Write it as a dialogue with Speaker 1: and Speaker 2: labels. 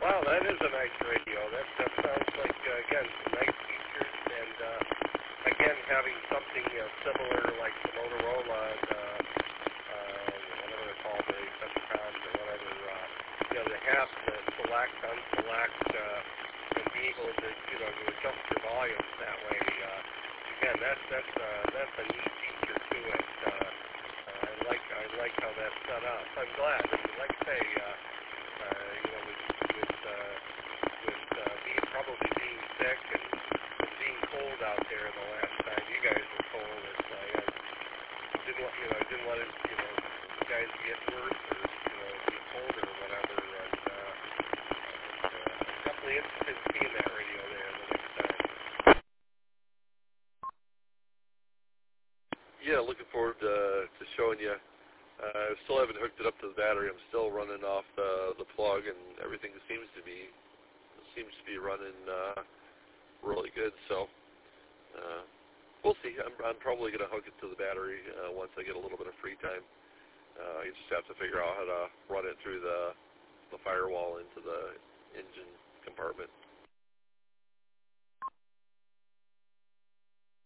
Speaker 1: Wow, that is a nice radio. That sounds like, again, some nice features. And, again, having something similar like the Motorola and, whatever they're called, the Decepticons or whatever, to have the select, unselect, and be able to, to adjust your volumes that way. Again, that's a neat feature to it. I like how that's set up. I'm glad. I mean, like I say, with probably being sick and being cold out there the last time you guys were cold, I didn't let it, you guys get worse or be colder or whatever. And definitely interested in seeing that radio there the next time.
Speaker 2: Yeah, looking forward to showing you. I still haven't hooked it up to the battery. I'm still running off the plug, and everything seems to be running really good. So we'll see. I'm probably going to hook it to the battery once I get a little bit of free time. I just have to figure out how to run it through the firewall into the engine compartment.